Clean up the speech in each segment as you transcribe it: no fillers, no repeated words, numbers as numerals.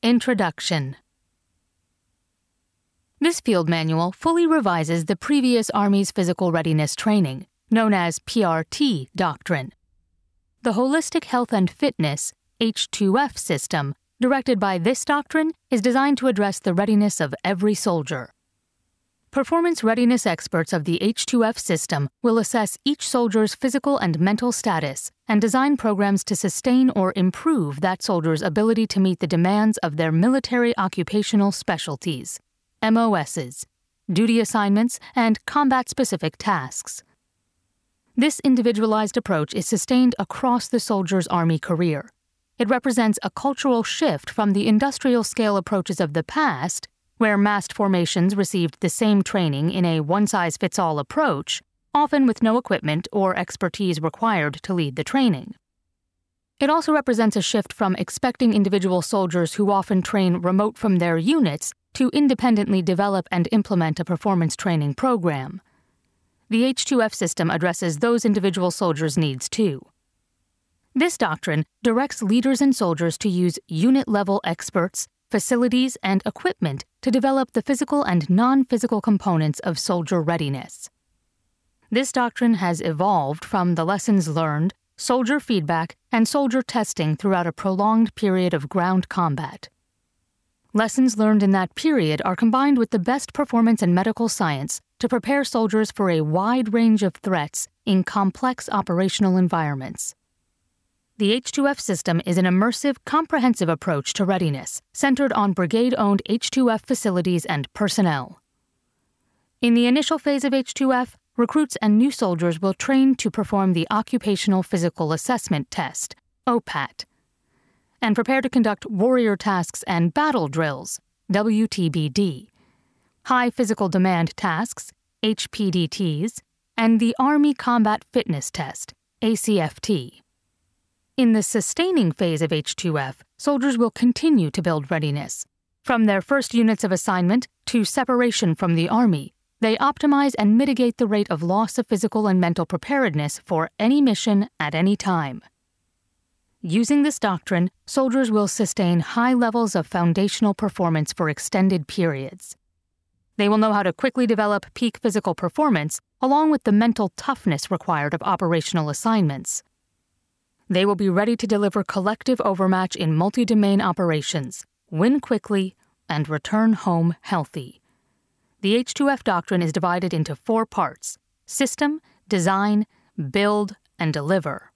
Introduction. This field manual fully revises the previous Army's physical readiness training, known as PRT doctrine. The Holistic Health and Fitness H2F system, directed by this doctrine, is designed to address the readiness of every soldier. Performance readiness experts of the H2F system will assess each soldier's physical and mental status and design programs to sustain or improve that soldier's ability to meet the demands of their military occupational specialties, MOSs, duty assignments, and combat-specific tasks. This individualized approach is sustained across the soldier's Army career. It represents a cultural shift from the industrial-scale approaches of the past, where massed formations received the same training in a one-size-fits-all approach, often with no equipment or expertise required to lead the training. It also represents a shift from expecting individual soldiers who often train remote from their units to independently develop and implement a performance training program. The H2F system addresses those individual soldiers' needs too. This doctrine directs leaders and soldiers to use unit-level experts, facilities, and equipment to develop the physical and non-physical components of soldier readiness. This doctrine has evolved from the lessons learned, soldier feedback, and soldier testing throughout a prolonged period of ground combat. Lessons learned in that period are combined with the best performance and medical science to prepare soldiers for a wide range of threats in complex operational environments. The H2F system is an immersive, comprehensive approach to readiness, centered on brigade-owned H2F facilities and personnel. In the initial phase of H2F, recruits and new soldiers will train to perform the Occupational Physical Assessment Test, OPAT, and prepare to conduct warrior tasks and battle drills, WTBD, high physical demand tasks, HPDTs, and the Army Combat Fitness Test, ACFT. In the sustaining phase of H2F, soldiers will continue to build readiness. From their first units of assignment to separation from the Army, they optimize and mitigate the rate of loss of physical and mental preparedness for any mission at any time. Using this doctrine, soldiers will sustain high levels of foundational performance for extended periods. They will know how to quickly develop peak physical performance along with the mental toughness required of operational assignments. They will be ready to deliver collective overmatch in multi-domain operations, win quickly, and return home healthy. The H2F doctrine is divided into 4 parts: system, design, build, and deliver.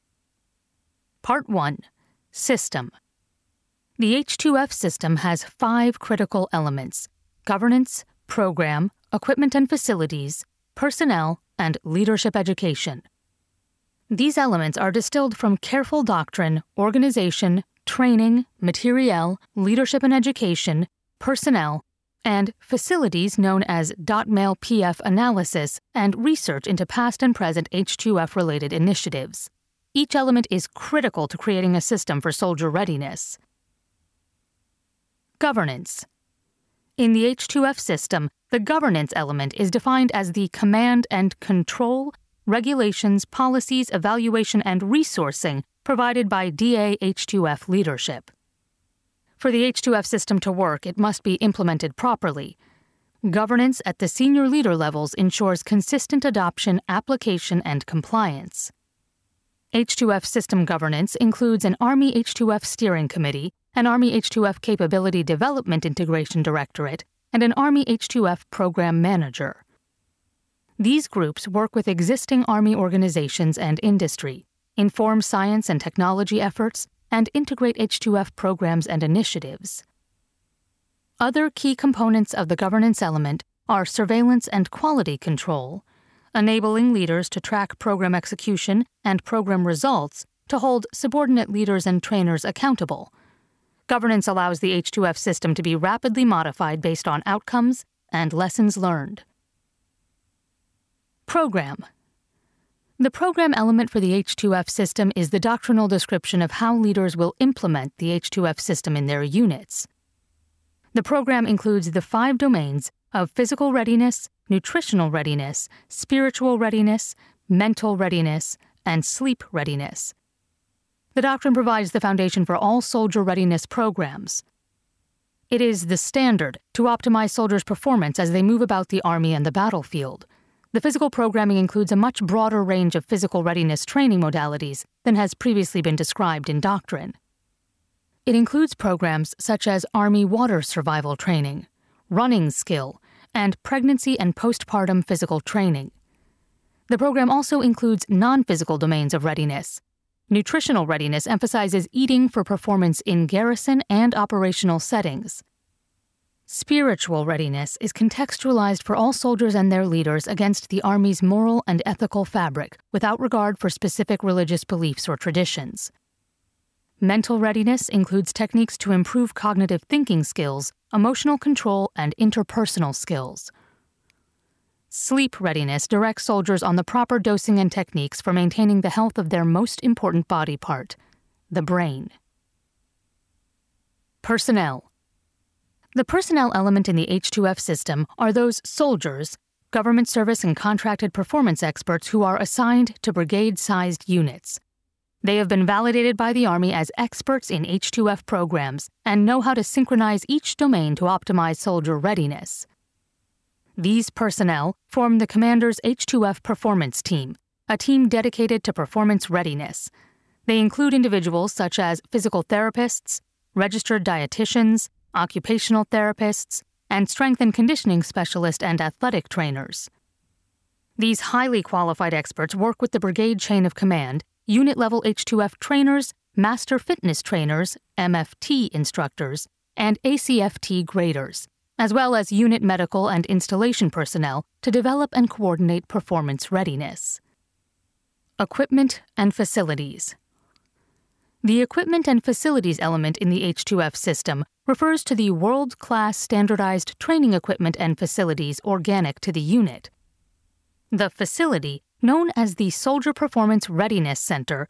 Part 1. System. The H2F system has 5 critical elements: governance, program, equipment and facilities, personnel, and leadership education. These elements are distilled from careful doctrine, organization, training, materiel, leadership and education, personnel, and facilities known as .mil-PF analysis and research into past and present H2F-related initiatives. Each element is critical to creating a system for soldier readiness. Governance. In the H2F system, the governance element is defined as the command and control, regulations, policies, evaluation, and resourcing provided by DA H2F leadership. For the H2F system to work, it must be implemented properly. Governance at the senior leader levels ensures consistent adoption, application, and compliance. H2F system governance includes an Army H2F Steering Committee, an Army H2F Capability Development Integration Directorate, and an Army H2F Program Manager. These groups work with existing Army organizations and industry, inform science and technology efforts, and integrate H2F programs and initiatives. Other key components of the governance element are surveillance and quality control, enabling leaders to track program execution and program results to hold subordinate leaders and trainers accountable. Governance allows the H2F system to be rapidly modified based on outcomes and lessons learned. Program. The program element for the H2F system is the doctrinal description of how leaders will implement the H2F system in their units. The program includes the 5 domains of physical readiness, nutritional readiness, spiritual readiness, mental readiness, and sleep readiness. The doctrine provides the foundation for all soldier readiness programs. It is the standard to optimize soldiers' performance as they move about the Army and the battlefield. The physical programming includes a much broader range of physical readiness training modalities than has previously been described in doctrine. It includes programs such as Army water survival training, running skill, and pregnancy and postpartum physical training. The program also includes non-physical domains of readiness. Nutritional readiness emphasizes eating for performance in garrison and operational settings. Spiritual readiness is contextualized for all soldiers and their leaders against the Army's moral and ethical fabric without regard for specific religious beliefs or traditions. Mental readiness includes techniques to improve cognitive thinking skills, emotional control, and interpersonal skills. Sleep readiness directs soldiers on the proper dosing and techniques for maintaining the health of their most important body part, the brain. Personnel. The personnel element in the H2F system are those soldiers, government service and contracted performance experts who are assigned to brigade-sized units. They have been validated by the Army as experts in H2F programs and know how to synchronize each domain to optimize soldier readiness. These personnel form the commander's H2F performance team, a team dedicated to performance readiness. They include individuals such as physical therapists, registered dietitians, occupational therapists, and strength and conditioning specialists and athletic trainers. These highly qualified experts work with the brigade chain of command, unit-level H2F trainers, master fitness trainers, MFT instructors, and ACFT graders, as well as unit medical and installation personnel to develop and coordinate performance readiness. Equipment and facilities. The equipment and facilities element in the H2F system refers to the world-class standardized training equipment and facilities organic to the unit. The facility, known as the Soldier Performance Readiness Center,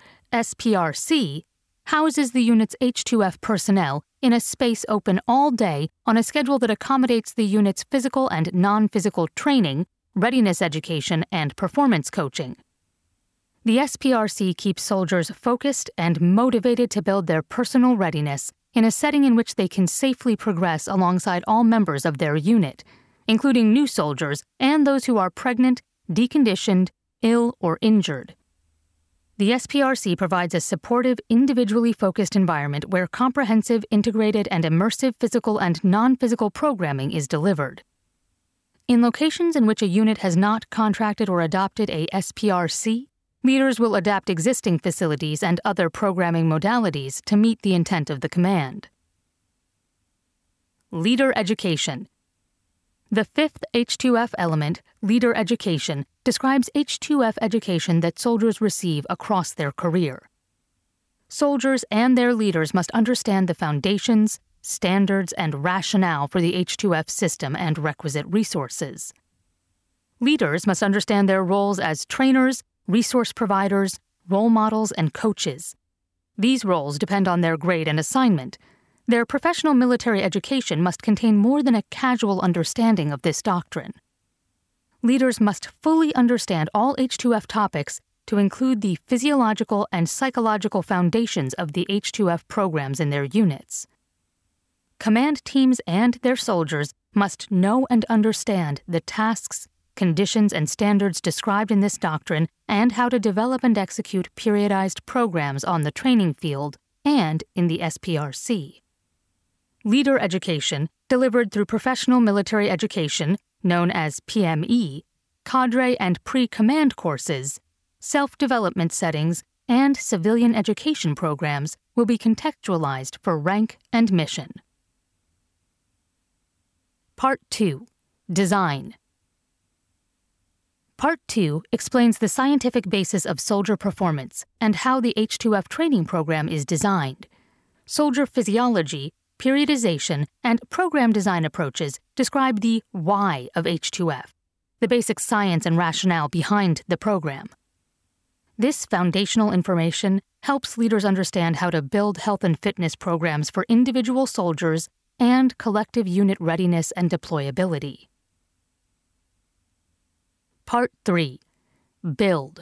SPRC, houses the unit's H2F personnel in a space open all day on a schedule that accommodates the unit's physical and non-physical training, readiness education, and performance coaching. The SPRC keeps soldiers focused and motivated to build their personal readiness in a setting in which they can safely progress alongside all members of their unit, including new soldiers and those who are pregnant, deconditioned, ill, or injured. The SPRC provides a supportive, individually focused environment where comprehensive, integrated, and immersive physical and non-physical programming is delivered. In locations in which a unit has not contracted or adopted a SPRC, leaders will adapt existing facilities and other programming modalities to meet the intent of the command. Leader education. The fifth H2F element, leader education, describes H2F education that soldiers receive across their career. Soldiers and their leaders must understand the foundations, standards, and rationale for the H2F system and requisite resources. Leaders must understand their roles as trainers, resource providers, role models, and coaches. These roles depend on their grade and assignment. Their professional military education must contain more than a casual understanding of this doctrine. Leaders must fully understand all H2F topics to include the physiological and psychological foundations of the H2F programs in their units. Command teams and their soldiers must know and understand the tasks, conditions, and standards described in this doctrine and how to develop and execute periodized programs on the training field and in the SPRC. Leader education, delivered through professional military education, known as PME, cadre and pre-command courses, self-development settings, and civilian education programs will be contextualized for rank and mission. Part 2. Design. Part 2 explains the scientific basis of soldier performance and how the H2F training program is designed. Soldier physiology, periodization, and program design approaches describe the why of H2F, the basic science and rationale behind the program. This foundational information helps leaders understand how to build health and fitness programs for individual soldiers and collective unit readiness and deployability. Part 3. Build.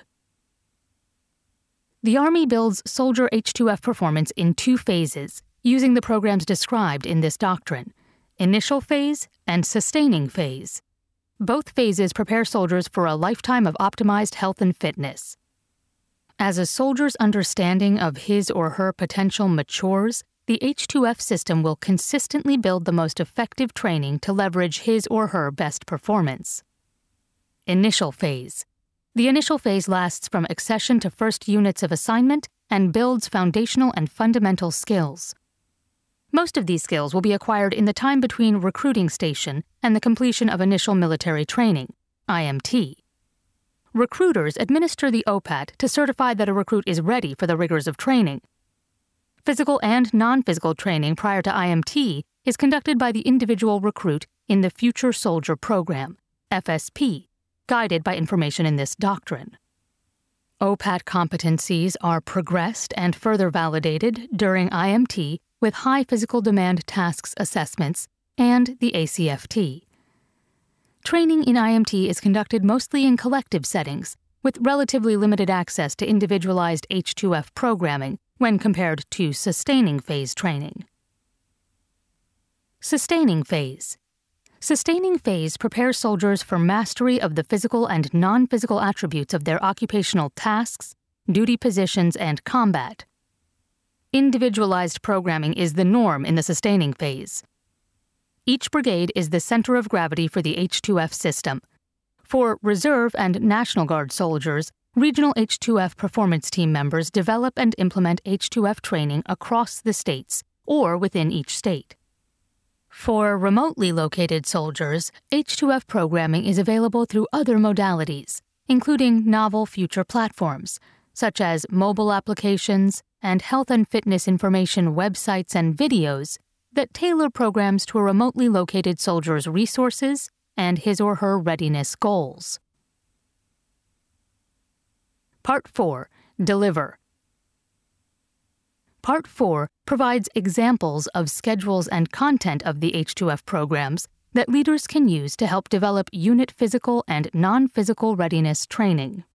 The Army builds soldier H2F performance in 2 phases, using the programs described in this doctrine. initial phase and sustaining phase. Both phases prepare soldiers for a lifetime of optimized health and fitness. As a soldier's understanding of his or her potential matures, the H2F system will consistently build the most effective training to leverage his or her best performance. Initial phase. The initial phase lasts from accession to first units of assignment and builds foundational and fundamental skills. Most of these skills will be acquired in the time between recruiting station and the completion of initial military training, IMT. Recruiters administer the OPAT to certify that a recruit is ready for the rigors of training. Physical and non-physical training prior to IMT is conducted by the individual recruit in the Future Soldier Program, FSP, guided by information in this doctrine. OPAT competencies are progressed and further validated during IMT with high physical demand tasks assessments and the ACFT. Training in IMT is conducted mostly in collective settings, with relatively limited access to individualized H2F programming when compared to sustaining phase training. Sustaining phase. Sustaining phase prepares soldiers for mastery of the physical and non-physical attributes of their occupational tasks, duty positions, and combat. Individualized programming is the norm in the sustaining phase. Each brigade is the center of gravity for the H2F system. For Reserve and National Guard soldiers, regional H2F performance team members develop and implement H2F training across the states or within each state. For remotely located soldiers, H2F programming is available through other modalities, including novel future platforms, such as mobile applications and health and fitness information websites and videos that tailor programs to a remotely located soldier's resources and his or her readiness goals. Part 4. Deliver. Part 4 provides examples of schedules and content of the H2F programs that leaders can use to help develop unit physical and non-physical readiness training.